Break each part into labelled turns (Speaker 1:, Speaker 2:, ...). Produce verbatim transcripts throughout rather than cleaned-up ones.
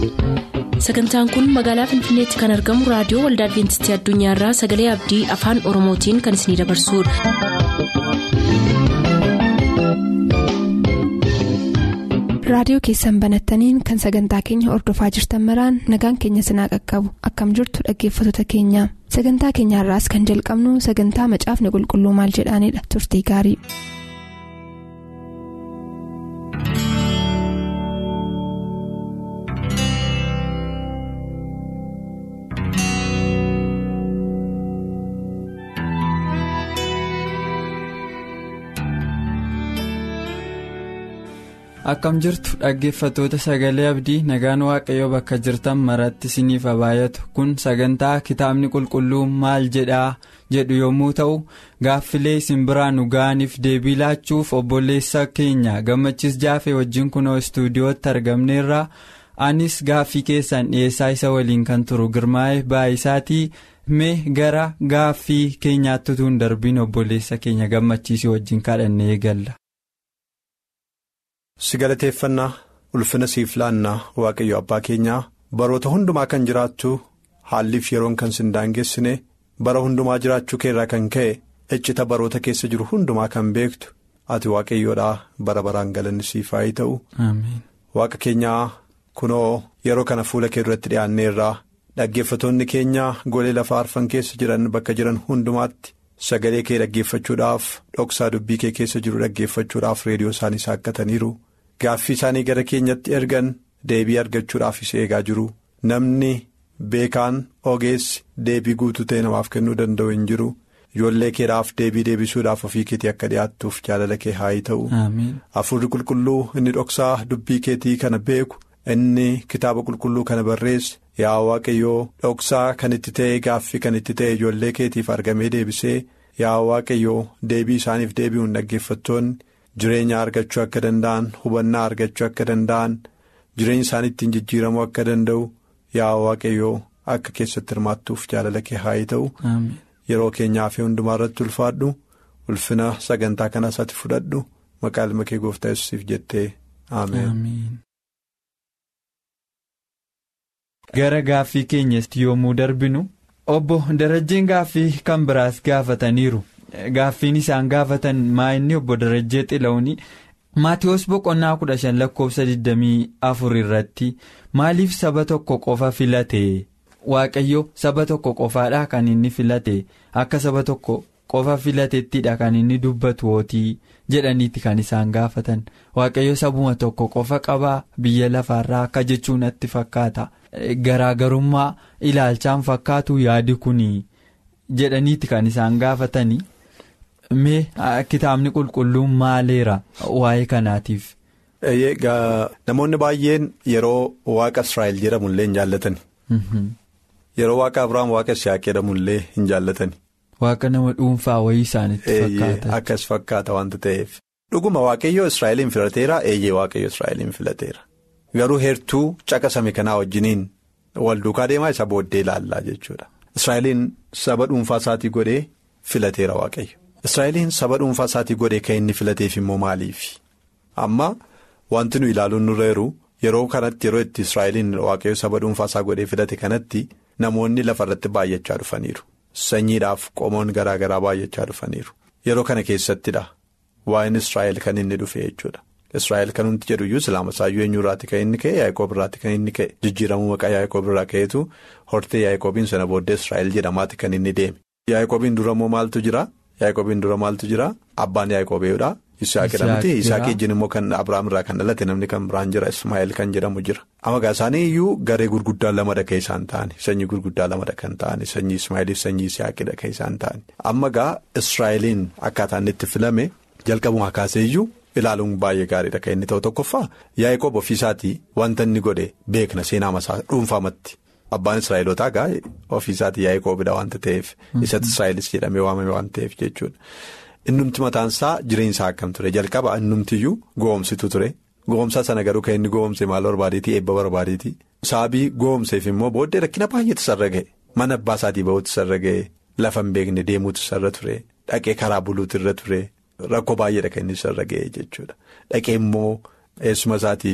Speaker 1: Sagantaan kun magaalaa Finfinneetti kan argamu raadiyoo Waldaa Adwiintistii Addunyaarraa Sagalee Abdii Afaan Oromootiin kan isinidabarsudha.
Speaker 2: Raadiyoo keessan banattaniin kan sagantaa keenya hordofaa jirtan maraan nagaan keenya sinaa qaqqabu akkam jirtu dhaggeeffattoota keenya. Sagantaa keenyaarraas kan jalqabnu sagantaa macaafni qulqulluu maal jedhaanidha. Turtii gaarii.
Speaker 3: Akkam jirtu dhaggeeffattoota Sagalee Abdii nagaan Waaqayyoo bakka jirtan maratti isiniif haa baay'atu. Kun sagantaa kitaabni qulqulluu maal jedhaa jedhu yommuu ta'u gaaffilee isin biraa nu ga'aniif deebii laachuuf obboleessa keenya Gammachiis Jaafee wajjin kunoo istuudiyootti argamneerra. Anis gaaffii keessan dhiyeessaa isa waliin kan turu Girmaa'ee Baay'isaatii. Mee gara gaaffii keenyaatti utuu hin darbiin obboleessa keenya Gammachiisii wajjin kadhannee eegalla.
Speaker 4: Si galateeffannaa ulfina siif laannaa Waaqayyo abbaa keenyaa baroota hundumaa kan jiraattu haalliif yeroon kan sin daangessine bara hundumaa jiraachuu keerraa kan ka'e iccita baroota keessa jiru hundumaa kan beektu ati Waaqayyoodhaa bara baraan galanni siif haa ta'u.
Speaker 3: Ameen.
Speaker 4: Waaqa keenyaa kunoo yeroo kana fuula kee duratti dhiyaanneerraa dhaggeeffatoonni keenyaa golee lafaa arfan keessa jiran bakka jiran hundumaatti. Sagalee kee dhaggeeffachuudhaaf dhoksaa dubbii kee keessa jiru dhaggeeffachuudhaaf reediyoo isaanii saaqqataniiru gaaffii isaanii gara keenyatti ergan deebii argachuudhaaf isa eegaa jiru namni beekaan ogeessi deebii guutuu ta'e namaaf kennuu danda'u hin jiru ijoollee keedhaaf deebii deebisuudhaaf ofii keetii akka dhiyaattuuf jaalala kee haa ta'u. Hafuurri qulqulluu inni dhoksaa dubbii keetii kana beeku inni kitaaba qulqulluu kana barreesse. Yaa Waaqayyoo dhoksaa kan itti ta'e gaaffii kan itti ta'e ijoollee keetiif argamee deebisee yaa Waaqayyoo deebii isaaniif deebi'uun dhaggeeffattoonni jireenya argachuu akka danda'an hubannaa argachuu akka danda'an jireenya isaanii ittiin jijjiiramuu akka danda'u yaa Waaqayyoo akka keessatti hirmaattuuf jaalala kee haa ta'u. Yeroo keenyaa fi hundumaa irratti ulfaadhu ulfina sagantaa kanaas ati fudhadhu maqaa ilma kee gooftaa Yesuusiif jettee ameen.
Speaker 3: Gara gaaffii keenyatti yommuu darbinu obbo Darajjeen gaaffii kan biraas gaafataniiru. Gaaffiin isaan gaafatan maa inni obbo Darajjee Xilawuni Maatiyoos boqonnaa kudha shan lakkoofsa digdamii afur irratti maaliif saba tokko qofa filate Waaqayyo saba tokko qofaadhaa kan inni filate akka saba tokko qofa filatettidha kan inni dubbatu hootii jedhaniiti kan isaan gaafatan. Waaqayyo sabuma tokko qofa qabaa biyya lafaarraa akka jechuun natti fakkaata. Garaagarummaa ilaalchaan fakkaatu yaadi kunii jedhaniiti kan isaan gaafatanii. Mee kitaabni qulqulluun maaleera waa'ee kanaatiif.
Speaker 4: Namoonni baay'een yeroo waaqa Israa'el jedhamullee hin jaallatani. Yeroo waaqa Abiraam waaqa Isihaaq jedhamullee hin jaallatani.
Speaker 3: Waaqa nama dhuunfaa wayii isaanitti fakkaata.
Speaker 4: Akkas fakkaata wanta ta'eef. Dhuguma Waaqayyoo Israa'eliin filateera eeyyee Waaqayyoo Israa'eliin filateera. Garuu heertuu caqasame kanaa wajjiniin wal duukaa deemaa isa booddee ilaallaa jechuudha. Israa'eliin saba dhuunfaa isaatii godhee filateera Waaqayyo. Israa'eliin saba dhuunfaa isaatii godhee kan inni filateef immoo maaliifi? Amma wanti nu ilaaluun nurra jiru yeroo kanatti yeroo itti Israa'eliin Waaqayyo saba dhuunfaa isaa godhee filate kanatti namoonni lafarratti baay'achaa dhufaniiru. Sanyiidhaaf qomoon garaa garaa baay'achaa dhufaniiru. Yeroo kana keessattidha. Waa'een Israa'el kan inni dhufe jechuudha. Israa'el kan nuti jedhu iyyuu Islaama isaayyuu eenyurraatti kan inni ka'e Yaaqoob irraatti kan inni ka'e jijjiiramuu maqaa Yaaqoob irraa ka'eetu hortee Yaaqoobiin sana booddee Israa'el jedhamaatti kan inni deeme. Yaaqoobiin dura immoo maaltu jira? Yaaqoobiin dura maaltu jira? Abbaan Yaaqoobeedha. Isaaq jedhamti. Isaaq ijjiin immoo kan Abiraam irraa kan dhalate namni kan biraan jira Ismaa'eel kan jedhamu jira. Amma gaa isaanii iyyuu garee gurguddaa lamadha kan isaan ta'ani. Sanyii gurguddaa lamadha kan ta'ani. Sanyii Ismaa'eeliif sanyii Isaaqidha kan isaan ta'ani. Amma gaa Israa'eliin akkaataa inni itti filame jalqabumaa kaasee iyyuu ilaaluun baay'ee gaariidha kan inni ta'u tokkoffaa Yaaqoob ofiisaatii wanta inni godhe beekna seenaa masaa dhuunfaamatti. Abbaan Israa'elootaa gaa ofiisaatii Yaaqoobidha wanta ta'eef isatti Israa'elis jedhamee waamame waan ta'eef jechuudha. Innumti mataansaa jireenyisaa akkam ture jalqaba innumtiyyuu goomsitu ture goomsaa sana garuu kan inni goomse maal barbaadeetii eebba barbaadeetii saabii goomseef immoo booddee rakkina baay'eetu sarra ga'e mana abbaa isaatii ba'uutu sarra ga'e lafa hin beekne deemuutu sarra ture dhaqee karaa buluutu irra ture rakkoo baay'eedha kan inni sarra ga'e jechuudha dhaqee immoo eessuma isaatiif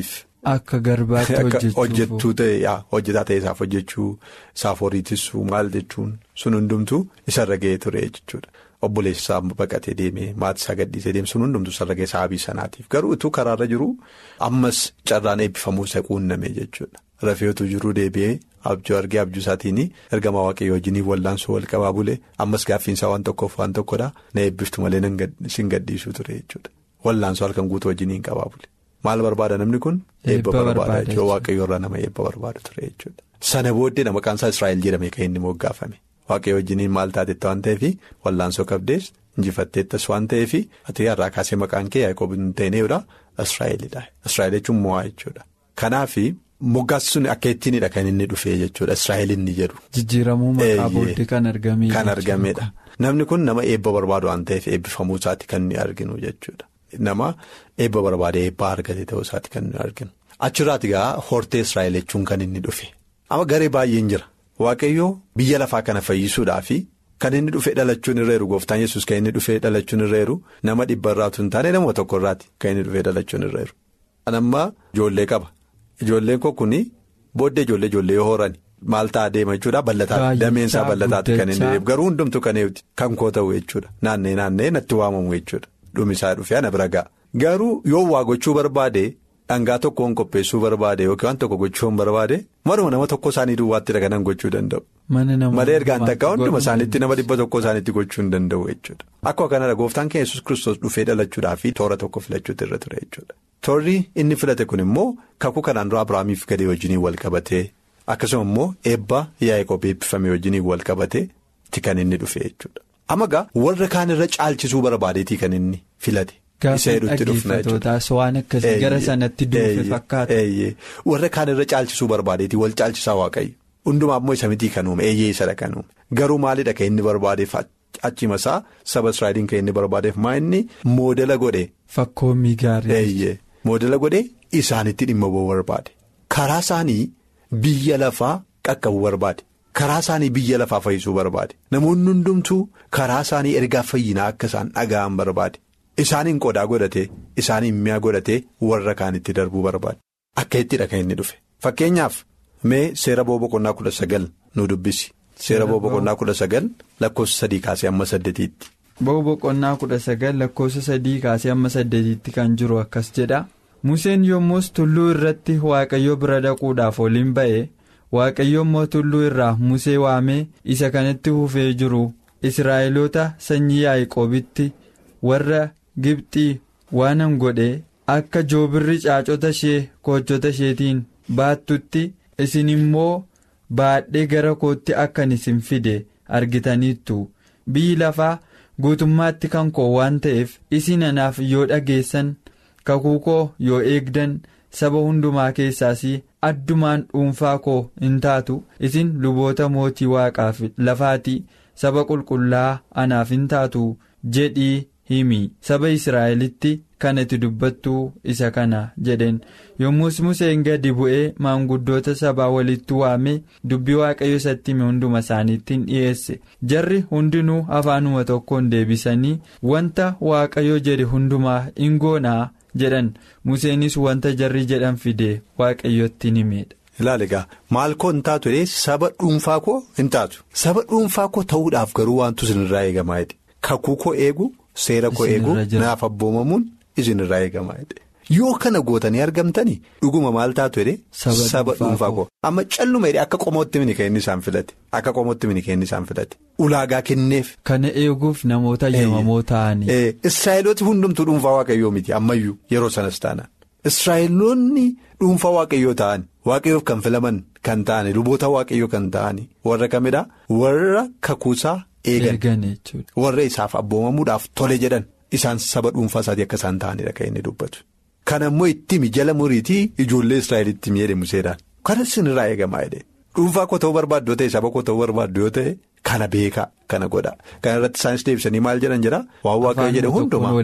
Speaker 3: Akka garbaatti
Speaker 4: hojjechuu ta'e hojjetaa ta'e isaaf hojjechuu isaaf horiitisuu maal jechuun sun hundumtuu isarra ga'ee ture jechuudha. Obboleessi isaa baqatee deemee maatii isaa gadhiisee deemu sun hundumtuu isarra ga'ee sababii sanaatiif garuu utuu karaarra jiru ammas carraan eebbifamuu isa quunname jechuudha. Rafeetu jiru deebi'ee abjuu argee abjuu isaatiin ergamaa waaqayyoo wajjiniif wallaansoo wal qabaa bulee ammas gaaffiinsaa waan tokkoof waan tokkodha na eebbiftu malee sin gadhiisuu ture jechuudha. Wallaansoo halkan guutuu wajjiniin qabaa bule. Maal barbaada namni kun? Eebba barbaada jechuudha. Waaqayyoo irraa nama eebba barbaadu ture jechuudha. Sana booddee nama maqaan isaa Israa'el jedhamee kan inni moggaafame. Waaqayyoo wajjiniin maal taatetti waan ta'eef wallaansoo qabdees injifatteettas waan ta'eef ati har'aa kaasee maqaan kee Yaaqoob hin ta'inedha Israa'elidha. Israa'el jechuun mo'aa jechuudha. Kanaaf moggaasni sun akka ittiinidha kan inni dhufee jechuudha Israa'el inni jedhu.
Speaker 3: Jijjiiramuu maqaa booddee kan argame.
Speaker 4: Kan argamedha. Namni kun nama eebba barbaadu waan ta'eef eebbifamuu isaatti kan inni arginu jechuudha. Nama eebba barbaadee eebbaa argate ta'uu isaatti kan inni arginu. Achirraati gaa hortee Israa'el jechuun kan inni dhufe. Amma garee baay'een jira. Waaqayyoo biyya lafaa kana fayyisuudhaafi kan inni dhufee dhalachuun irra jiru gooftaan Yesuus kan inni dhufee dhalachuun irra jiru nama dhibba irraatu hin taane nama tokko irraati kan inni dhufee dhalachuun irra jiru. Anammaa ijoollee qaba. Ijoolleen koo kuni booddee ijoollee ijoollee yoo horan maal ta'a deema jechuudha bal'ataatti dameensaa bal'ataatti kan inni deemu garuu hundumtu kan koo ta'u jechuudha naannee naannee natti waamamu jechuudha dhumisaa dhufee ana bira ga'a. Garuu yoo waa gochuu barbaade dhangaa tokkoon qopheessuu barbaade yookiin waan tokko gochuu barbaade maruma nama tokko isaanii duwwaatti dhaganan gochuu danda'u. Malee ergaan takkaa hunduma isaaniitti nama dhibba tokko isaaniitti gochuu hin danda'u jechuudha. Akkuma kanarra gooftaan keenya Yesuus Kiristoos dhufee dhalachuudhaaf toora tokko filachuutu irra ture jechuudha. Toorri inni filate kun immoo kakuu kanaan dura Abiraamiif gadee wajjiniin wal qabatee akkasuma immoo eebba Yaaqoob eebbifame wajjiniin wal qabatee kan inni dhufe jechuudha. Amma gaa warra kaan irra caalchisuu barbaadeetii kan inni filate. Isa hedduutti dhufna jechuudha.
Speaker 3: Waan akkasii gara sanatti dhufe fakkaata.
Speaker 4: Warra kaan irra caalchisuu barbaadeetii wal caalchisaa waaqayyo. Hundumaa immoo isa mitii kan uume eeyyee isadha kan uume. Garuu maalidha kan inni barbaadeef achima isaa saba Israa'eliin kan inni barbaadeef maa inni moodela godhe.
Speaker 3: Fakkoommii gaarii.
Speaker 4: Moodela godhe isaanitti dhimma ba'uu barbaade. Karaa isaanii biyya lafaa qaqqabuu barbaade. Karaa isaanii biyya lafaa fayyisuu barbaade. Namoonni hundumtuu karaa isaanii ergaa fayyinaa akka isaan dhaga'an barbaade. Isaaniin qodaa godhatee isaaniin mi'a godhatee warra kaanitti darbuu barbaade. Akka ittidha kan inni dhufe. Fakkeenyaaf mee seera boqonnaa kudha sagal nu dubbisi. Seera boqonnaa kudha sagal lakkoofsa sadii kaasee amma saddeetiitti.
Speaker 3: Boqonnaa kudha sagal lakkoofsa sadii kaasee amma saddeetiitti kan jiru akkas jedha. Museen yommus tulluu irratti Waaqayyo bira dhaquudhaaf oliin ba'e Waaqayyo immoo tulluu irraa Musee waamee isa kanatti hufee jiru Israa'eloota sanyii Yaaqoobitti warra Gibxii waanan godhe akka joobirri caacota ishee koochota isheetiin baattutti isin immoo baadhee gara kootti akkan isin fide argitaniittu biyyi lafaa guutummaatti kan koo waan ta'eef isin anaaf yoo dhageessan kakuu koo yoo eegdan saba hundumaa keessaas addumaan dhuunfaa koo hin taatu isin luboota mootii waaqaaf lafaati saba qulqullaa'aa anaaf hin taatu jedhii himi saba Israa'elitti kan itti dubbattuu isa kana jedheen yommus Museen gadi bu'ee maanguddoota sabaa walitti waamee dubbii Waaqayyo isatti hime hunduma isaaniittiin dhiyeesse jarri hundinuu afaanuma tokkoon deebisanii wanta Waaqayyo jedhe hundumaa hin goonaa jedhan Museenis wanta jarri jedhan fidee Waaqayyotti himeedha.
Speaker 4: Ilaali egaa maal koo hin taatu jedhee saba dhuunfaa koo hin taatu saba dhuunfaa koo ta'uudhaaf garuu wantu isinirraa eegamaa jedhe kakuu koo eegu. Seera koo eeguu naaf abboomamuun isinirraa eegamaa jedhe yoo kana gootanii argamtanii dhuguma maal taatu jedhee saba dhuunfaa koo amma calluma jedhee akka qomootti mini kan inni isaan filate akka qomootti mini kan inni isaan filate ulaagaa kenneef.
Speaker 3: Kana eeguuf namoota yemamoo ta'anii.
Speaker 4: Israa'elooti hundumtuu dhuunfaa waaqayyoo miti ammayyuu yeroo sanas taanaan Israa'eloonni dhuunfaa waaqayyoo ta'an waaqayyoof kan filaman kan ta'ani luboota waaqayyoo kan ta'ani warra kamidhaa warra kakuusaa. Eegan warra isaaf abboomamuudhaaf tole jedhan isaan saba dhuunfaa isaatii akka isaan ta'anidha kan inni dubbatu. Kana immoo itti jala muriitii ijoollee Israa'elitti jedhe Museedhaan kana isinirraa eegamaa jedhe dhuunfaa koo ta'uu barbaaddu yoo ta'e saba koo ta'uu barbaaddu yoo ta'e kana beekaa kana godha kana irratti isaanis deebisanii maal jedhan jedhaa waan waaqayyo jedhe hundumaa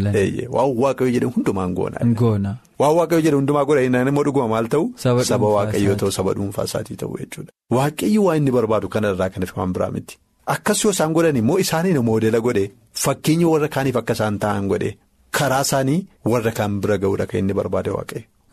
Speaker 4: waan waaqayyo jedhe hundumaan goona waan waaqayyo jedhe hundumaa godha inni immoo dhuguma maal ta'u saba waaqayyo ta'u saba dhuunfaa isaatii ta'u jechuudha. Waaqayyo waan inni barbaadu kanarraa kan ifaan biraa miti. Akkas yoo isaan godhan immoo isaaniin moodela godhe fakkeenya warra kaaniif akka isaan ta'an godhe karaa isaanii warra kaan bira ga'uudha kan inni barbaade waaqayyo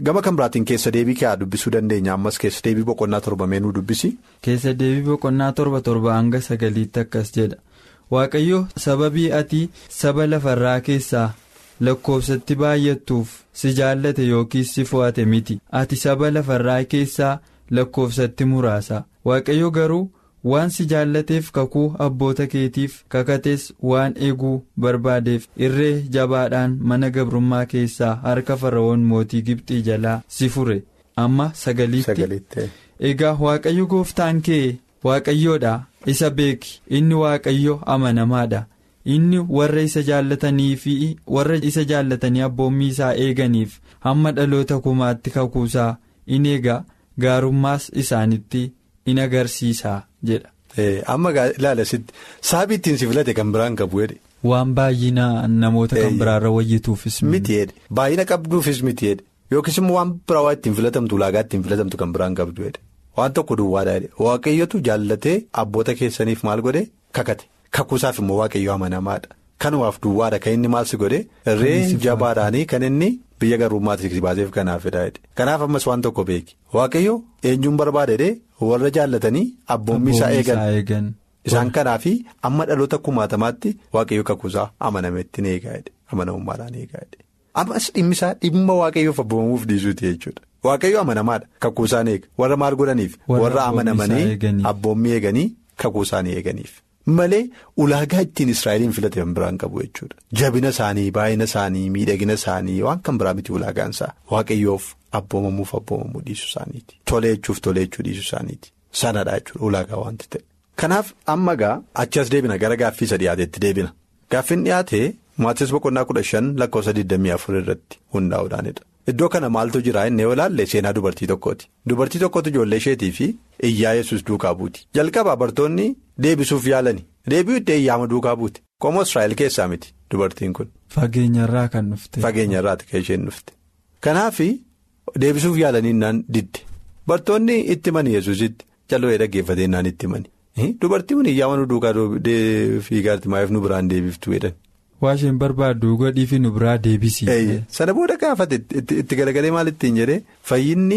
Speaker 4: Gama kan biraatiin keessa deebii kee dubbisuu dandeenya ammas keessa deebii boqonnaa torba meenuu dubbisi.
Speaker 3: Keessa deebii boqonnaa torba torba hanga sagaliitti akkas jedha. Waaqayyo sababii ati saba lafarraa keessaa lakkoofsatti baay'attuuf si jaallate yookiis si fo'ate miti. Ati saba lafarraa keessaa lakkoofsatti muraasa. Waaqayyo garuu waan si jaallateef kakuu abboota keetiif kakates waan eeguu barbaadeef irree jabaadhaan mana gabrummaa keessaa harka Fara'oon mootii Gibxii jalaa si fure. Amma sagaliitti. Egaa Waaqayyo gooftaan kee Waaqayyoodha isa beeki. Inni Waaqayyo amanamaadha. Inni warra isa jaallatanii fi warra isa jaallatanii abboommii isaa eeganiif hamma dhaloota kumaatti kakuusaa in eega gaarummaas isaanitti in agarsiisa jedha.
Speaker 4: Amma ilaala sitti saabii ittiin si filate kan biraan qabu jedhe.
Speaker 3: Waan baay'ina namoota kan biraarra wayyituufis
Speaker 4: miti jedhe. Baay'ina qabduufis miti jedhe. Yookiis immoo waan biraa waa ittiin filatamtu ulaagaa ittiin filatamtu kan biraan qabdu jedhe. Waan tokko duwwaadha jedhe. Waaqayyotu jaallatee abboota keessaniif maal godhe kakate. Kakuusaaf immoo Waaqayyo amanamaadha. Kanumaaf duwwaadha kan inni maal si godhe irree jabaadhaanii kan inni biyya gabrummaatti si baaseef kanaafidha jedhe. Kanaaf ammas waan tokko beeki. Waaqayyo eenyuun barbaade jedhee warra jaallatanii abboommii isaa eegan. Isaan kanaafi amma dhaloota kumaatamaatti Waaqayyo kakuusaa amanametti ni eegaa jedhe. Amanamummaadhaan eegaa jedhe. Ammas dhimmisaa dhimma Waaqayyoof abboomamuuf dhiisuuti jechuudha. Waaqayyo amanamaadha. Kakuusaan eega. Warra maal godhaniif warra amanamanii abboommii eeganii kakuusaan eeganiif. Malee ulaagaa ittiin Israa'eliin filate kan biraan qabu jechuudha. Jabina isaanii, baay'ina isaanii, miidhagina isaanii waan kan biraa miti ulaagaan isaa. Waaqayyoof abboomamuuf abboomamuu dhiisuu isaaniiti. Toleechuuf toleechuu dhiisuu isaaniiti. Sanadha jechuudha ulaagaa wanti ta'e. Kanaaf amma gaa achi as deebina gara gaaffii isa dhiyaateetti deebina. Gaaffiin dhiyaate Maatiyoos boqonnaa kudha shan lakkoofsa digdamii afur irratti hundaa'uudhaanidha. Iddoo kana maaltu jira inni yoo ilaalle seenaa dubartii tokkooti. Dubartii tokkotu ijoollee isheetii fi iyyaa Yesuus duukaa buuti. Jalqabaa bartoonni deebisuuf yaalani. Deebi'uu itti iyyaama duukaa buuti. Qomoo Israa'el keessaa miti dubartiin kun.
Speaker 3: Fageenyarraa kan dhufte.
Speaker 4: Fageenyarraati kan isheen dhufte. Kanaaf deebisuuf yaalanii naan didde. Bartoonni itti mani Yesuusitti callee dhaggeeffatee naan itti mani. Dubartii kun iyyaama nu duukaa fiigaarti maayif nu biraan deebiftuu jedhan.
Speaker 3: Waa isheen barbaaddu godhii fi nu biraa deebisi.
Speaker 4: Sana booda gaafate itti galagalee maal ittiin jedhee fayyinni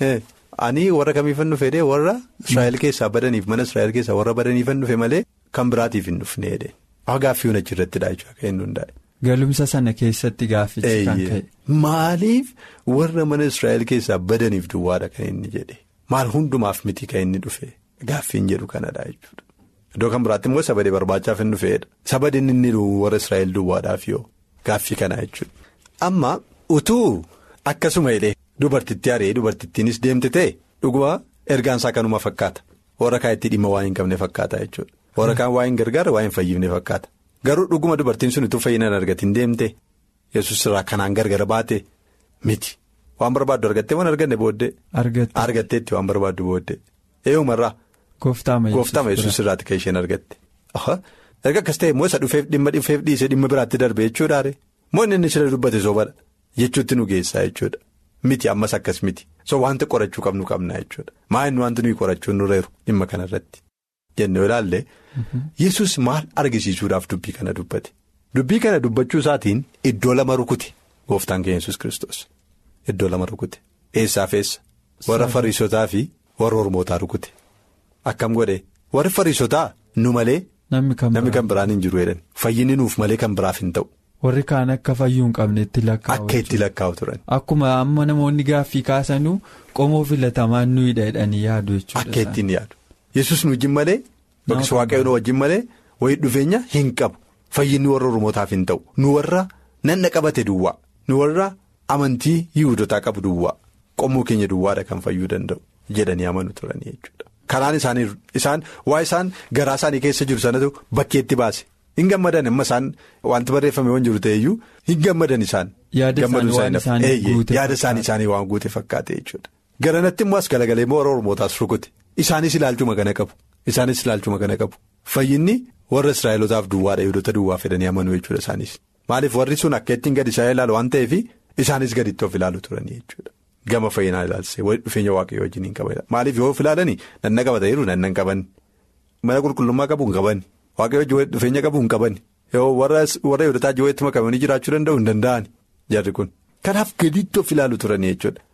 Speaker 4: ani warra kamiifan dhufe jedhee warra Israa'el keessaa badaniif mana Israa'el keessaa warra badaniifan dhufe malee kan biraatiif hin dhufne jedhee. Gaaffii achi irratti jechuudha kan inni hundaa'e.
Speaker 3: Galumsa sana keessatti gaaffichi kan ka'e.
Speaker 4: Maaliif warra mana Israa'el keessaa badaniif duwwaadha kan inni jedhe maal hundumaaf miti kan inni dhufe gaaffiin jedhu kanadha jechuudha. Iddoo kan biraatti immoo sabadee barbaachaaf hin dhufeedha. Sabadeen inni warra Israa'el duwwaadhaaf yoo gaaffii kana jechuudha. Amma utuu akkasuma jedhee dubartitti haree dubartittiinis deemte ta'e dhuguma ergaan isaa kanuma fakkaata. Warra kaan itti dhimma waa hin qabne fakkaata jechuudha. Warra kaan waa hin gargaara waa hin fayyifne fakkaata. Garuu dhuguma dubartiin sun utuu fayyinaan argatiin deemte Yesuus irraa kanaan gargar baate miti. Waan barbaaddu argattee waan arganne booddee. Argatteetti waan barbaaddu booddee. Eeyumarraa.
Speaker 3: Gooftaama
Speaker 4: Yesuus irraati kan isheen argatte. Erga akkas ta'e immoo isa dhufeef dhimma dhufeef dhiisee dhimma biraatti darbe jechuudhaare. Moo inni inni sila dubbate soobadha jechuutti nu geessaa jechuudha. Miti ammas akkas miti. So wanta qorachuu qabnu qabna jechuudha. Maa inni wanti nuyi qorachuun nurreeru dhimma kanarratti. Jennee ilaalle. Yesuus maal argisiisuudhaaf dubbii kana dubbate. Dubbii kana dubbachuu isaatiin iddoo lama rukute. Gooftaan keenya Yesuus Kiristoos. Iddoo lama rukute. Eessaaf eessa? Warra Fariisotaa fi warra Ormootaa rukute. Akkam godhe warri Fariisotaa nu malee namni kan biraan hin jiru jedhan fayyinni nuuf malee kan biraaf hin ta'u.
Speaker 3: Warri kaan akka fayyuu hin qabne itti lakkaa'u.
Speaker 4: Akka itti lakkaa'u turan.
Speaker 3: Akkuma amma namoonni gaaffii kaasanuu qomoo filatamaan nuyidha jedhanii yaadu jechuudha.
Speaker 4: Akka ittiin yaadu. Yesuus nu wajjin malee bakki waaqayyoon nu wajjin malee wayii dhufeenya hin qabu. Fayyinni warra Oromootaaf hin ta'u. Nu warra nanna qabate duwwaa. Nu warra amantii Yihuudotaa qabu duwwaa. Qomoo keenya duwwaadha kan fayyuu danda'u jedhanii amanu turanii jechuudha. Karaan isaanii isaan waa isaan garaa isaanii keessa jiru sanatu bakkeetti baase hin gammadan amma isaan wanti barreeffame waan jiru ta'eyyuu hin gammadan isaan.
Speaker 3: Yaada
Speaker 4: isaanii isaanii waan guute fakkaate jechuudha. Garanatti immoo as galagalee immoo warra Oromootaas rukute isaanis ilaalchuma kana qabu isaanis ilaalchuma kana qabu fayyinni warra Israa'elotaaf duwwaadha Yihuudoota duwwaa fedhanii amanuu jechuudha isaanis maaliif warri sun akka ittiin gadi isaa ilaalu waan ta'eef isaanis gaditti of ilaalu turanii jechuudha. Gama fayyinaa ilaalsee walitti dhufeenya waaqayyoo wajjin hin qaban maaliif yoo of ilaalanii nanna qabata jiru nanna hin qaban mana qulqullummaa qabu hin qaban waaqayyoo wajjin walitti dhufeenya qabu hin qaban yoo warra Yihuudootaa walitti makamanii jiraachuu danda'u hin danda'an jarri kun kanaaf gaditti of ilaalu turanii jechuudha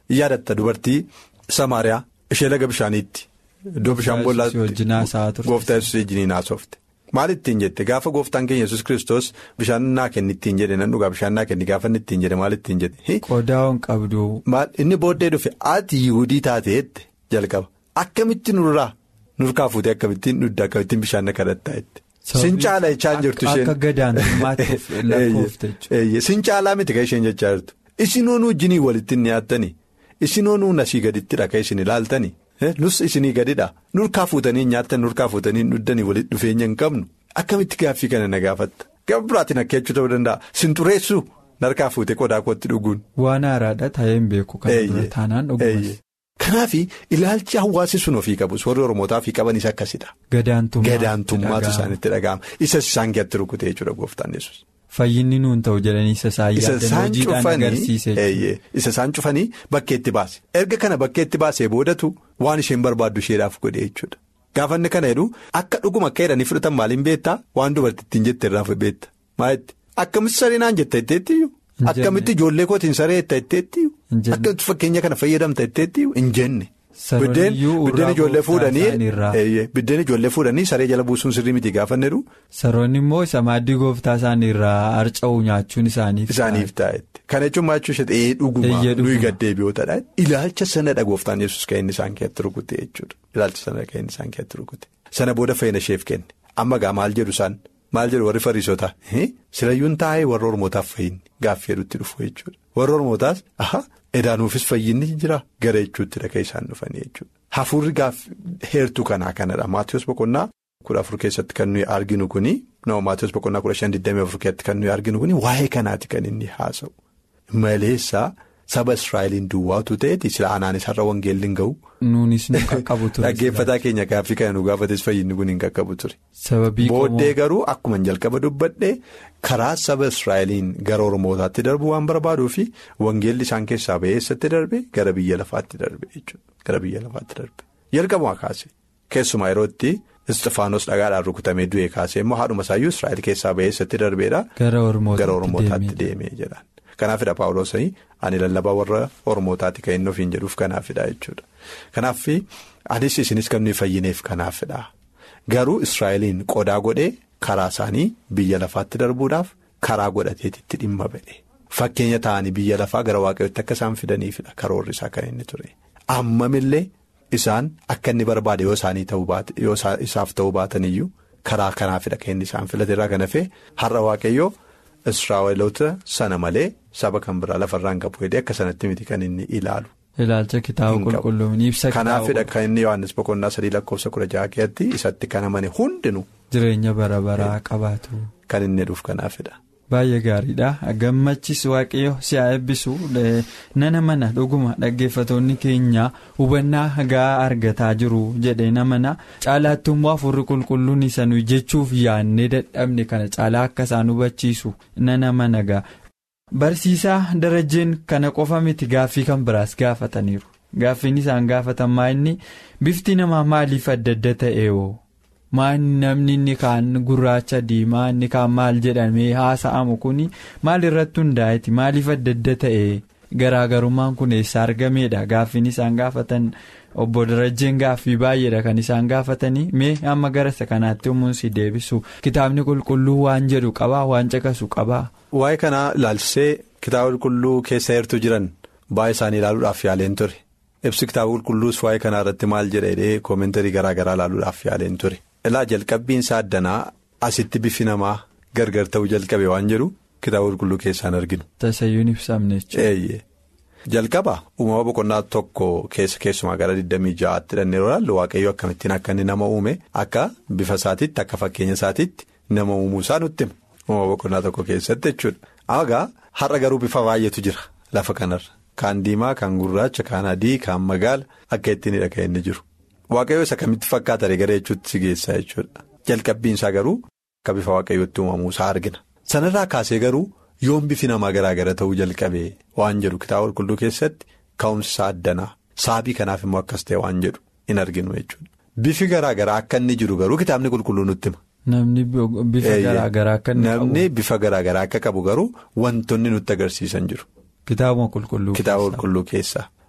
Speaker 4: yaadatta dubartii Samaariyaa ishee laga bishaaniitti iddoo bishaan boollaatti gooftaa Yesuus wajjin haasofte. Maal ittiin jette gaafa gooftaan keenya Yesuus Kiristoos bishaan naa kenni ittiin jedhe nan dhugaa bishaan naa kenni gaafa inni ittiin jedhe maal ittiin jedhe.
Speaker 3: Qodaawwan qabdu.
Speaker 4: Maal inni booddee dhufe ati Yihuudii taateetti jalqaba akkamitti nurraa nurkaa fuutee akkamittiin dhudda akkamittiin bishaan na kadhattaa jette. Sin caalaa jechaan jirtu isheen.
Speaker 3: Akka gadaantummaatiif lakkoofte jechuudha.
Speaker 4: Sin caalaa miti kan isheen jechaa jirtu. Isinoonuu wajjinii walitti hin dhiyaattanii isinoonuu nasii gadittidha kan isin ilaaltanii. Nus isinii gadidha nurkaa fuutanii nyaattan nurkaa fuutanii dhuddanii walitti dhufeenya hin qabnu akkamitti gaaffii kana na gaafatta gaafa biraatiin akka jechuu ta'uu danda'a sintureessuu narkaa fuutee qodaa kootti dhuguun.
Speaker 3: Waan haaraadha taa'ee hin beeku kan bira taanaan dhugumas.
Speaker 4: Kanaaf ilaalchi hawaasi sun ofii qabus warri Oromootaa fi qabanis akkasidha. Gadaantummaatu isaanitti dhaga'ama isas isaan keessatti rukutee jechuudha gooftaan Yesuus.
Speaker 3: Fayyinni nuun ta'u jedhanii isa isaan yaadan hojiidhaan agarsiise.
Speaker 4: Isa isaan cufanii bakkeetti baase erga kana bakkeetti baasee boodatu waan isheen barbaaddu isheedhaaf godhe jechuudha. Gaafanni kana jedhu akka dhuguma akka jedhanii fudhatan maaliin beektaa waan dubartittiin jette irraa beekta maalitti akkamitti saree naan jetta jetteettiyyuu akkamitti ijoollee kootiin saree jetta jetteettiyyuu akkamitti fakkeenya kana fayyadamta jetteettiyyuu hin jenne. Biddeen ijoollee fuudhanii biddeen ijoollee fuudhanii saree jala buusuun sirrii miti gaafanneeru.
Speaker 3: Saroonni immoo isa maaddii gooftaa isaanii irraa harca'uu nyaachuun isaaniif.
Speaker 4: Isaaniif taa'etti. Kana jechuun maachuu ishee dhugumaa nuyi gaddeebi'ootadha. Ilaalcha sanadha gooftaan Yesuus kan inni isaan keessatti rukute jechuudha. Ilaalcha sanadha kan inni isaan keessatti rukute. Sana booda fayyina isheef kenne. Amma gaa maal jedhu isaan maal jedhu warri Fariisotaa silayyuun taa'ee warra Oromootaaf fayyinni gaaffii hedduutti dhufu jechuudha. Warra Oromootaas edaanuufis fayyinni jira gara jechuutti dhaqee isaan dhufanii jechuudha. Hafuurri gaaffii heertuu kanaa kanadha. Maatiyus boqonnaa kudha afur keessatti kan nuyi arginu kuni nama Maatiyus boqonnaa kudha shan digdamii afur keessatti kan nuyi arginu kuni waa'ee kanaati kan inni haasa'u. Maleessaa saba Israa'eliin duwwaatu ta'eeti sila anaanis har'a wangeelli hin ga'u.
Speaker 3: Nuunis nu qaqqabu ture.
Speaker 4: Dhaggeeffataa keenya gaaffii kana nu gaafates fayyinni kun hin qaqqabu ture. Booddee garuu akkuma jalqaba dubbadhee karaa saba Israa'eliin gara Oromootaatti darbu waan barbaaduu fi wangeelli isaan keessaa ba'ee eessatti darbe gara biyya lafaatti darbe jechuudha. Gara biyya lafaatti darbe. Jalqabumaa kaase keessumaa yeroo itti Isxifaanos dhagaadhaan rukutamee du'ee kaasee immoo haadhuma isaayyuu Israa'el keessaa ba'ee eessatti darbeedha. Gara Oromootaatti deemee jedhan. Kanaafidha Paawuloosii ani lallabaa warra Oromootaatti kan inni ofiin jedhuuf kanaafidha jechuudha. Kanaaf anis isinis kan nuyi fayyineef kanaafidha. Garuu Israa'eliin qodaa godhee karaa isaanii biyya lafaatti darbuudhaaf karaa godhateetitti dhimma ba'e. Fakkeenya ta'anii biyya lafaa gara waaqayyootti akka isaan fidaniifidha karoorri isaa kan inni ture. Ammamillee isaan akka inni barbaade yoo isaanii ta'uu baate yoo isaaf ta'uu baataniyyuu karaa kanaafidha kan inni isaan filateerraa kan hafe har'a waaqayyoo. Israa'eloota sana malee saba kan biraa lafarraan qabu jedhee akka sanatti miti kan inni ilaalu.
Speaker 3: Ilaalcha kitaaba qulqulluun ibsa kitaaba.
Speaker 4: Kanaafidha kan inni Yohaannis boqonnaa sadii lakkoofsa kudha jaha keessatti isatti kan amane hundinuu.
Speaker 3: Jireenya bara baraa qabaatu.
Speaker 4: Kan inni dhufu kanaafidha.
Speaker 3: Baay'ee gaariidha. Gammachis waaqayyo si haa eebbisu nana mana dhuguma dhaggeeffatoonni keenya hubannaa gahaa argataa jiru jedhee namana caalaatti immoo hafuurri qulqulluun isa nuyi jechuuf yaannee dadhabne kana caalaa akka isaan hubachiisu nana mana ga'a. Barsiisaa darajeen kana qofa miti gaaffii kan biraas gaafataniiru. Gaaffiin isaan gaafatan maa inni bifti namaa maaliif adda adda ta'eewoo? Maan namni inni kaan gurraacha diimaa inni kaan maal jedhamee haasa'amu kuni maal irratti hundaa'eeti maaliif adda adda ta'e garaagarummaan kun eessa argameedha gaaffiin isaan gaafatan obbo Darajjeen gaaffii baay'eedha kan isaan gaafatanii mee amma gara isa kanaatti umuun si deebisu kitaabni qulqulluu waan jedhu qabaa waan caqasu qabaa.
Speaker 4: Waa'ee kanaa ilaalchisee kitaaba qulqulluu keessa heertuu jiran baay'ee isaanii ilaaluudhaaf yaaleen ture ibsi kitaaba qulqulluus waa'ee kanaa irratti maal jedhee koomentarii garaagaraa ilaaluudhaaf yaaleen ture. Ilaa jalqabbiin isaa addanaa asitti bifi namaa gargar ta'uu jalqabe waan jedhu kitaaba qulqulluu keessaan arginu.
Speaker 3: Tasayyuun ibsamne jechuudha.
Speaker 4: Jalqaba uumama boqonnaa tokko keessa keessumaa gara digdamii ja'aatti dhannee ilaallu waaqayyo akkamittiin akka inni nama uume akka bifa isaatiitti akka fakkeenya isaatiitti nama uumuu isaa nutti hima uumama boqonnaa tokko keessatti jechuudha. Egaa har'a garuu bifa baay'eetu jira lafa kanarra kaan diimaa kaan gurraacha kaan adii kaan magaala akka ittiin hidha inni jiru. Waaqayyo isa kamitti fakkaata gara jechuutti si geessa jechuudha. Jalqabbiin isaa garuu akka bifa waaqayyootti uumamuu isaa argina. Sanarraa kaasee garuu yoom bifi namaa garaagara ta'uu jalqabee waan jedhu kitaaba qulqulluu keessatti ka'umsi isaa addanaa sababii kanaaf immoo akkas ta'e waan jedhu hin arginu jechuudha. Bifi garaagaraa akka inni jiru garuu kitaabni qulqulluu nutti hima.
Speaker 3: Namni bifa garaagaraa akka inni qabu.
Speaker 4: Namni bifa garaagaraa akka qabu garuu wantoonni nutti agarsiisan jiru.
Speaker 3: Kitaaba qulqulluu
Speaker 4: Kitaaba qulqulluu keessaa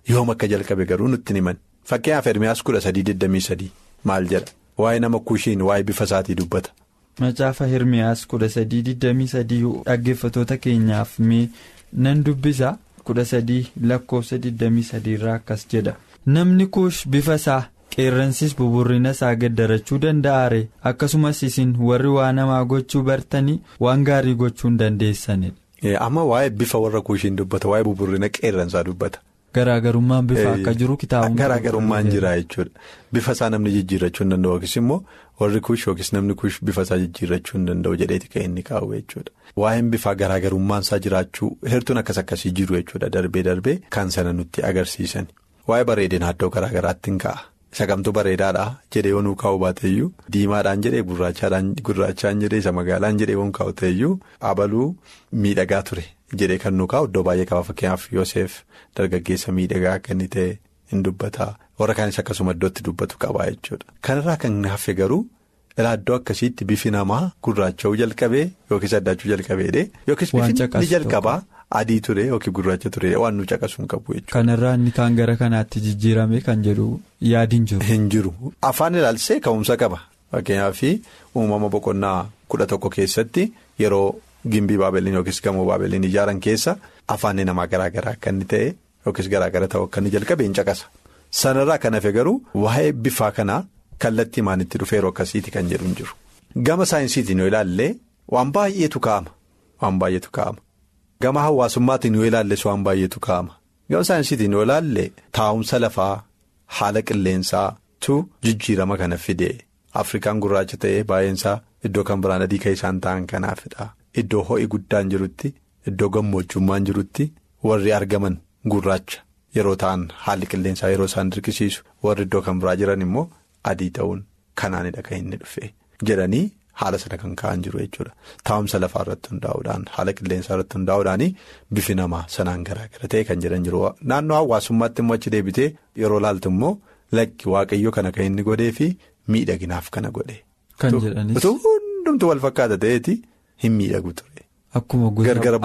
Speaker 4: yoom akka jalqabe garuu nutti himan. Fakkeenyaaf Ermiyaas kudha sadii digdamii sadii maal jedha waa'ee nama Kuushiin waa'ee bifa isaatii dubbata.
Speaker 3: Macaafa Ermiyaas kudha sadii digdamii sadii dhaggeeffatoota keenyaaf mee nan dubbisa kudha sadii lakkoofsa digdamii sadii irraa akkas jedha. Namni Kuush bifa isaa qeerransis buburrina isaa gaddarachuu danda'aare akkasumas isin warri waa namaa gochuu bartanii waan gaarii gochuu hin dandeessanidha.
Speaker 4: Amma waa'ee bifa warra Kuushiin dubbata waa'ee buburrina qeerransaa dubbata.
Speaker 3: Garaagarummaan bifa akka jiru kitaabuma.
Speaker 4: Garaagarummaan jira jechuudha. Bifa isaa namni jijjiirrachuu hin danda'u yookiis immoo warri Kuush yookiis namni Kuush bifa isaa jijjiirrachuu hin danda'u jedheeti kan inni kaa'u jechuudha. Waa'een bifaa garaagarummaan isaa jiraachuu heertuun akkas akkasii jiru jechuudha darbee darbee kan sana nutti agarsiisan. Waa'ee bareedina iddoo garaagaraatti hin kaa'a. Isa kamtu bareedaadha jedhee yoo nuu kaa'u baateeyyuu diimaadhaan jedhee gurraachaan jedhee isa magaalaan jedhee yoo kaa'u ta'eyyuu abaluu miidhagaa ture jedhee kan nuu kaa'u iddoo baay'ee qaba. Fakkeenyaaf Yoosef dargaggeessa miidhagaa akka inni ta'e hin dubbata warra kaanis akkasuma iddootti dubbatu qaba jechuudha. Kanarraa kan hafe garuu ilaa iddoo akkasiitti bifi namaa gurraacha'uu jalqabee yookiis addaachuu jalqabeedhe yookiis bifi ni jalqabaa. Adii ture yookiin gurraacha ture waan nu caqasuu hin qabu jechuudha.
Speaker 3: Kanarraa inni kaan gara kanaatti jijjiirame kan jedhu yaadiin jiru.
Speaker 4: Hin jiru. Afaan ilaalchisee ka'umsa qaba. Fakkeenyaaf uumama boqonnaa kudha tokko keessatti yeroo gimbii baabeliin yookiis gamoo baabeliin ijaaran keessa afaan namaa garaagaraa akka inni ta'e yookiis garaagara ta'u akka inni jalqabe hin caqasa. Sanarraa kan hafe garuu waa'ee bifaa kanaa kallattii maanitti dhufee yeroo akkasiiti kan jedhu hin jiru. Gama saayinsiitiin yoo ilaalle waan baay'eetu kaa'ama. Waan baay'eetu kaa'ama. Gama hawaasummaatiin yoo ilaalles waan baay'eetu kaa'ama. Gama saayinsiitiin yoo ilaalle taa'umsa lafaa haala qilleensaatu jijjiirama kana fide. Afrikaan gurraacha ta'ee baay'eensaa iddoo kan biraan adii kan isaan ta'an kanaafidha. Iddoo ho'i guddaan jirutti iddoo gammoojjummaan jirutti warri argaman gurraacha yeroo ta'an haalli qilleensaa yeroo isaan dirqisiisu warri iddoo kan biraa jiran immoo adii ta'uun kanaanidha kan inni dhufe jedhanii. Haala sana kan ka'an jiru jechuudha. Taa'umsa lafaa irratti hundaa'uudhaan haala qilleensaa irratti hundaa'uudhaan bifi namaa sanaan garaagara ta'e kan jedhan jiru. Naannoo hawaasummaatti immoo achi deebitee yeroo laaltu immoo lakki waaqayyo kana kan inni godhee fi miidhaginaaf kana godhe.
Speaker 3: Kan jedhanis.
Speaker 4: Hundumtu wal fakkaata ta'eeti hin miidhagu ture.
Speaker 3: Akkuma
Speaker 4: gargar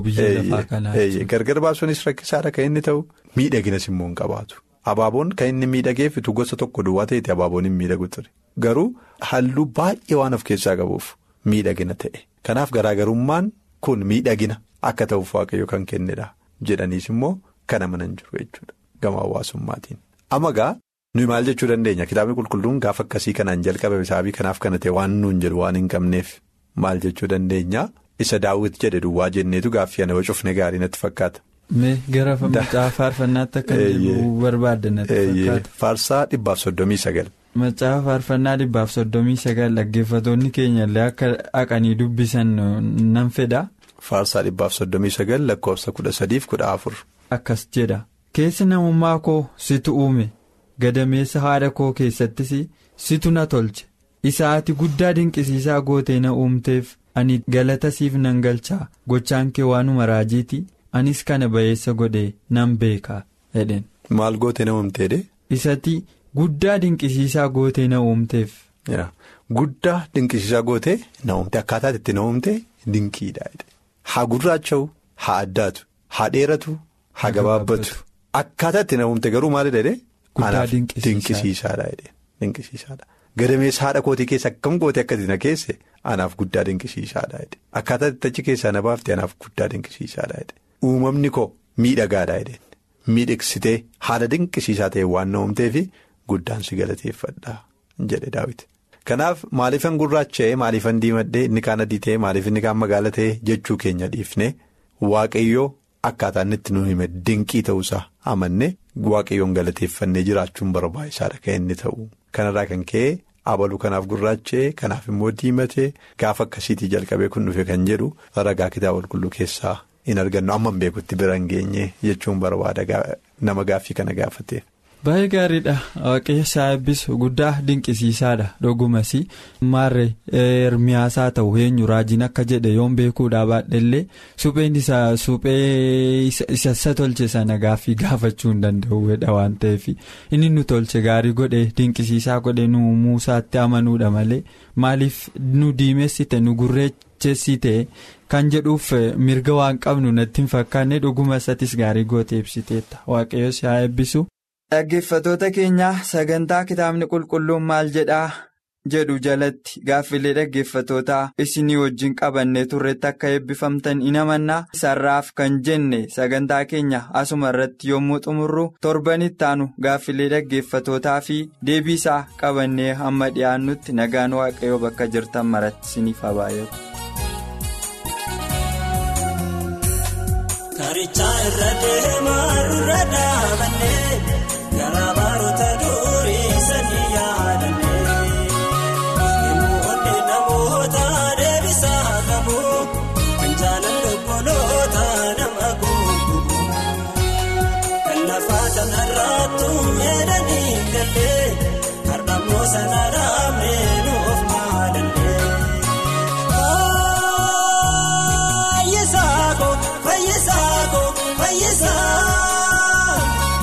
Speaker 4: baasuunis gargar baasuunis rakkisaadha kan inni ta'u miidhaginas immoo hin qabaatu. Abaaboon kan inni miidhageeffitu gosa tokko duwwaa ta'eeti abaaboon hin miidhagu ture. Garuu halluu baay'ee waan of keessaa qabuuf miidhagina ta'e. Kanaaf garaagarummaan kun miidhagina akka ta'uuf waaqayyo kan kennedha jedhaniis immoo kan amanan jiru jechuudha gama hawaasummaatiin. Amma gaa nuyi maal jechuu dandeenya kitaabni qulqulluun gaafa akkasii kanaan jalqabe saabii kanaaf kana ta'e waan nuun jedhu waan hin qabneef maal jechuu dandeenya isa daawwiti jedhe duwwaa jenneetu gaaffii ana yoo cufne gaarii natti fakkaata.
Speaker 3: Mee gara macaafa faarfannaatti akka deebi'uu barbaadde natti fakkaata.
Speaker 4: Faarsaa dhibbaaf soddomii sagal.
Speaker 3: Macaafa faarfannaa dhibbaaf soddomii sagal dhaggeeffatoonni keenya illee akka haqanii dubbisan nan fedha.
Speaker 4: Faarsaa dhibbaaf soddomii sagal lakkoofsa kudha sadiif kudha afur.
Speaker 3: Akkas jedha. Keessa namummaa koo situ uume gadameessa haadha koo keessattis situ na tolche isa ati guddaa dinqisiisaa gootee na uumteef ani galata siif nan galchaa gochaan kee waanuma raajiiti anis kana ba'eessa godhee nan beekaa jedheen.
Speaker 4: Maal gootee na uumteedhe?
Speaker 3: Isati. Guddaa dinqisiisaa gootee na uumteef.
Speaker 4: Guddaa dinqisiisaa gootee na uumte akkaataa itti na uumte dinqiidha. Haa gurraacha'u haa addaatu haa dheeratu haa gabaabbatu akkaataa itti na uumte garuu maalidha jedhee.
Speaker 3: Guddaa
Speaker 4: dinqisiisaadha jedhee dinqisiisaadha. Gadameessa haadha kootii keessa akkam gootee akkasii na keesse anaaf guddaa dinqisiisaadha jedhee akkaataa itti achi keessaa na baafte anaaf guddaa dinqisiisaadha jedhee uumamni koo miidhagaadha jedhee miidhagsitee haala dinqisiisaa ta'e waan na uumteefi. Guddaan si galateeffadha jedhe Daawit. Kanaaf maaliifan gurraacha'ee maaliifan diimadhee inni kaan adii ta'e maaliif inni kaan magaala ta'e jechuu keenya dhiifne waaqayyoo akkaataa inni itti nu hime dinqii ta'uusaa amanne waaqayyoon galateeffannee jiraachuun barbaachisaadha kan inni ta'u. Kanarraa kan ka'e abaluu kanaaf gurraacha'ee kanaaf immoo diimatee gaafa akkasiitii jalqabee kun dhufe kan jedhu ragaa kitaaba qulqulluu keessaa hin argannu amma hin beekutti bira hin geenye jechuun barbaada nama gaaffii kana gaafateef.
Speaker 3: Baay'ee gaariidha waaqayyo isaa eebbisu guddaa dinqisiisaadha dhugumas maarree Ermiyaasaa ta'u eenyu raajiin akka jedhe yoon beekuudhaa baadhellee supheen isaa suphee isa tolche sana gaaffii gaafachuu hin danda'uudha waan ta'eef inni nu tolche gaarii godhe dinqisiisaa godhe nu muusaatti amanuudha malee maaliif nu diimessite nu cheessite kan jedhuuf mirga waan qabnu natti hin fakkaanne dhuguma isatis gaarii gootee ibsiteetta. Waaqayyo si haa eebbisu. Dhaggeeffattoota keenya sagantaa kitaabni qulqulluun maal jedhaa jedhu jalatti gaaffilee dhaggeeffattootaa isinii wajjin qabannee turretti akka eebbifamtan in amannaa. Sarraaf kan jenne sagantaa keenya asuma irratti yommuu xumurru torbanitti aanu gaaffilee dhaggeeffattootaa fi deebiisaa qabannee hamma dhiyaannutti nagaan waaqayyoo bakka jirtan maratti isiniif haa baay'atu.
Speaker 5: Karichaa irra deemaa irra dhaabannee garaa baroota durii sanii yaadannee yemmuu onnee namoota deebisaa qabu kan jaalalli obboloota nama guutuu kan lafaa kanarraattu meedanii gallee hardhammoo sana dhaabnee nuuf maadannee. Fayyisaako fayyisaa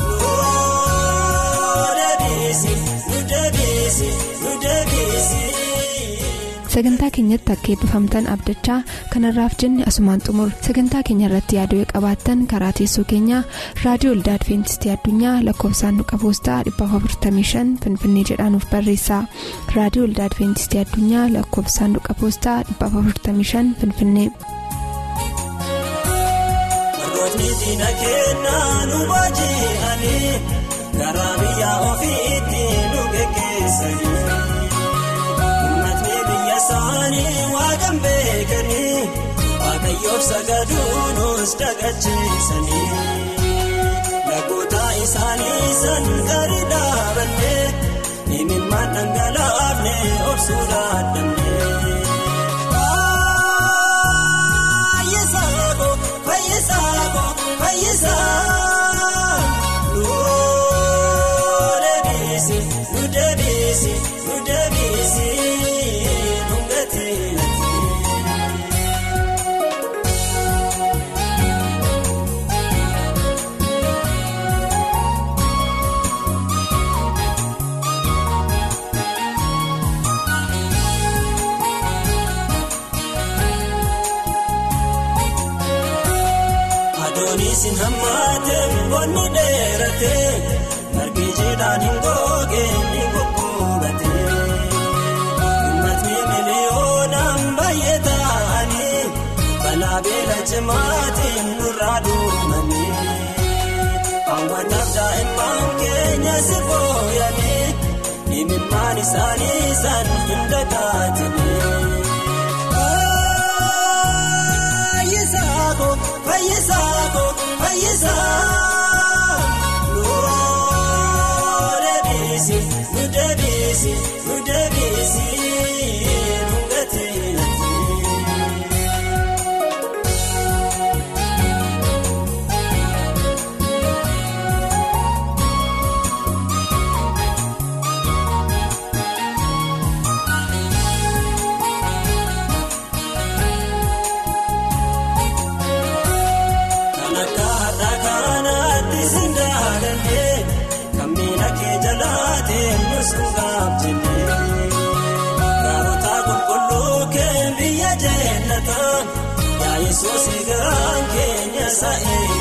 Speaker 5: nuu deebisi nuu deebisi nuu deebisi.
Speaker 2: Sagantaa keenyatti akka eebbifamtan abdachaa kanarraaf jenne asumaan xumur. Sagantaa keenya irratti yaaduu qabaattan karaa teessoo keenyaa raadiyoo Waldaa Adventistii Addunyaa lakkoofsaan saanduqa poostaa dhibba afurtamii shan Finfinnee jedhanuuf barreessaa. Raadiyoo Waldaa Adventistii Addunyaa lakkoofsaan saanduqa poostaa dhibba afurtamii shan Finfinnee.
Speaker 5: Diina kennaa nu baaji'anii garaa biyya ofiitti nu geggeessanii uummatni biyya isaanii waaqan beekanii waaqayyoof sagaduu nus dagacheessanii lagoota isaanii san gadi dhaabannee imimmaan dhangalaafne obsuu dadhabnee. Fayyisaa nuu deebisi nuu deebisi nuu deebisi dhungatee. Adoonisin hammaatee boonni dheeratee margi jiidhaan hin googee ni goggogatee uummatni miliyoonaan baay'ee ta'anii balaa beela cimaatiin nurraa duumanii hawwataaf daa'imman keenya si fooyyanii imimmaan isaanii san hin dagaatanii. Fayyisaako fayyisaa nuu deebisi nuu deebisi nuu deebisi dhungatee. Gaarota qulqulluu kee biyya jeennataan yaa Yesuus garaan keenya sa'ee.